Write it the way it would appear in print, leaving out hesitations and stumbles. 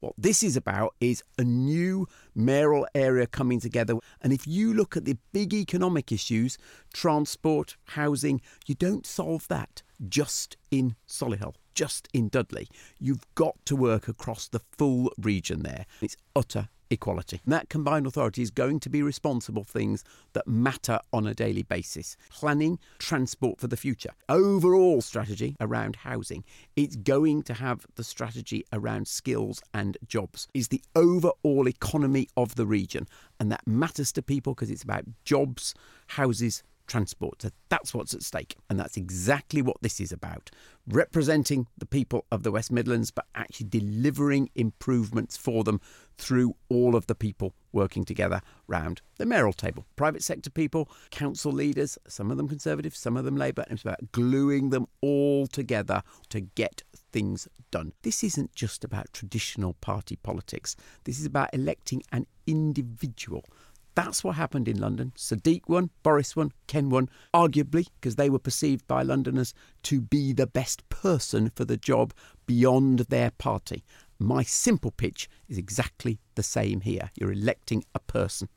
What this is about is a new mayoral area coming together. And if you look at the big economic issues, transport, housing, you don't solve that just in Solihull, just in Dudley. You've got to work across the full region there. It's utter equality. And that combined authority is going to be responsible for things that matter on a daily basis. Planning, transport for the future. Overall strategy around housing. It's going to have the strategy around skills and jobs. It's the overall economy of the region. And that matters to people because it's about jobs, houses, transport. So that's what's at stake. And that's exactly what this is about. Representing the people of the West Midlands, but actually delivering improvements for them through all of the people working together round the mayoral table. Private sector people, council leaders, some of them Conservative, some of them Labour, and it's about gluing them all together to get things done. This isn't just about traditional party politics. This is about electing an individual. That's what happened in London. Sadiq won, Boris won, Ken won, arguably because they were perceived by Londoners to be the best person for the job beyond their party. My simple pitch is exactly the same here. You're electing a person.